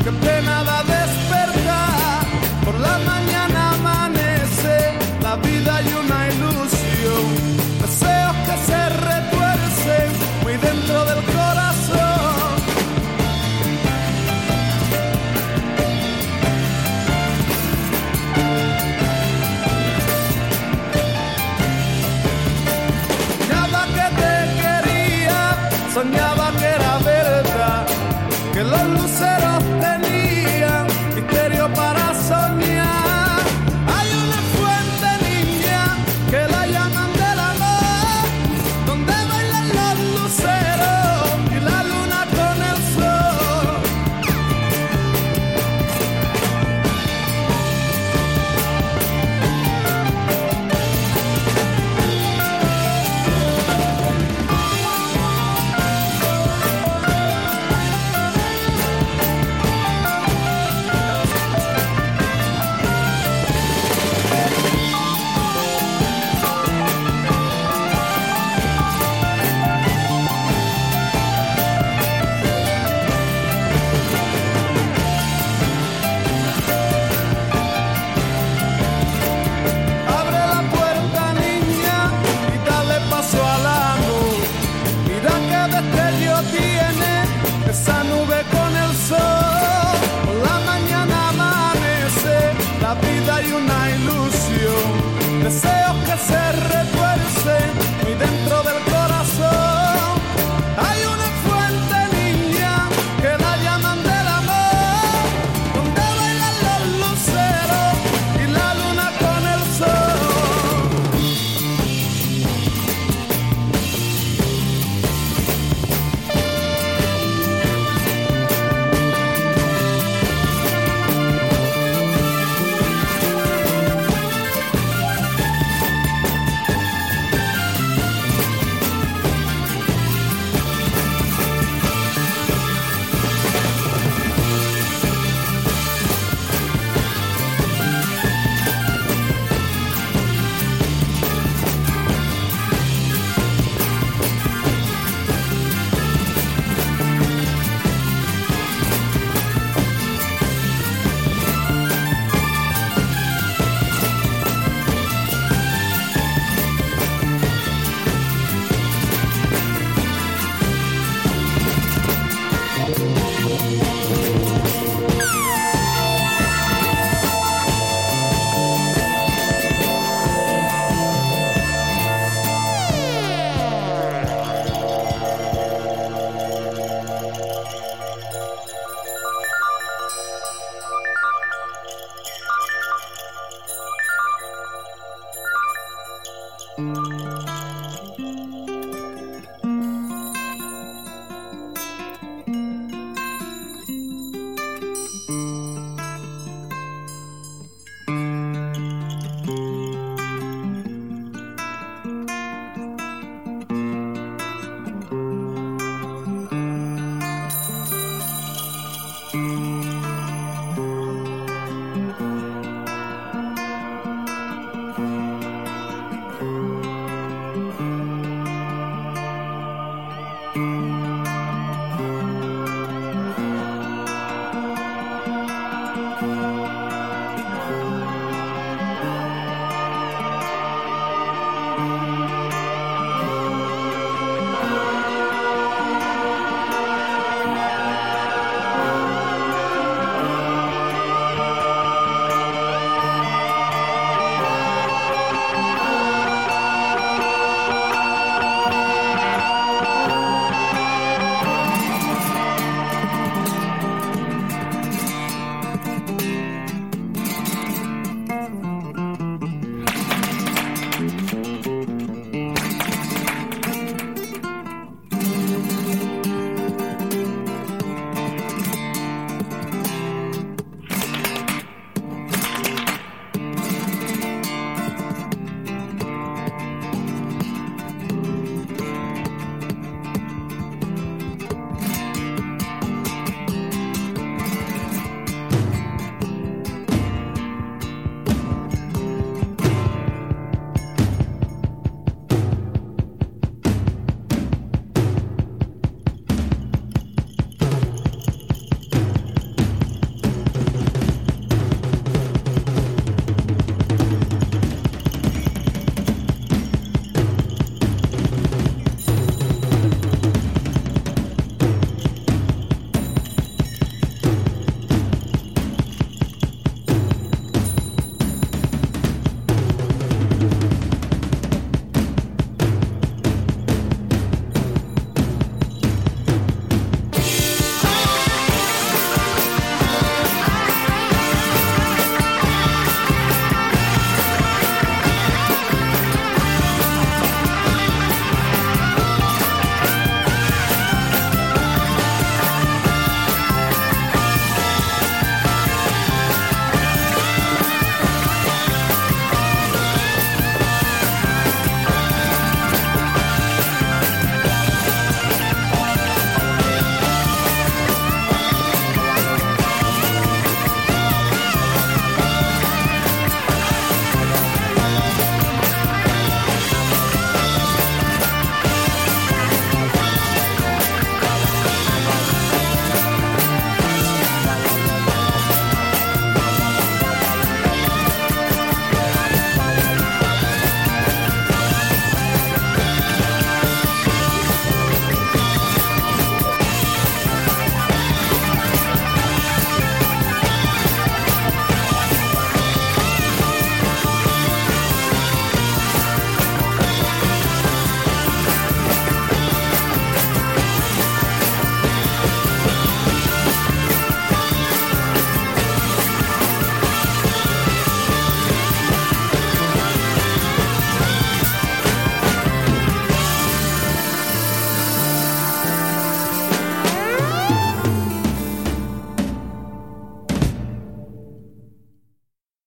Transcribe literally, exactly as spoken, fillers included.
qué pena da despertar. Por la mañana amanece la vida y una ilusión, deseos que se retuercen muy dentro del corazón. Soñaba que te quería, soñaba que era verdad, que los luceros tenían misterio para soñar. Hay una fuente, niña, que la llaman del amor, donde bailan los luceros y la luna con el sol. Abre la puerta, niña, y dale paso al amor. Mira qué destello tiene esa nube con el sol. Por la mañana amanece la vida y una ilusión, deseos que se retuercen muy dentro del corazón. Hay una fuente, niña, que la llaman del amor, donde bailan los luceros y la luna con el sol. Mm-hmm.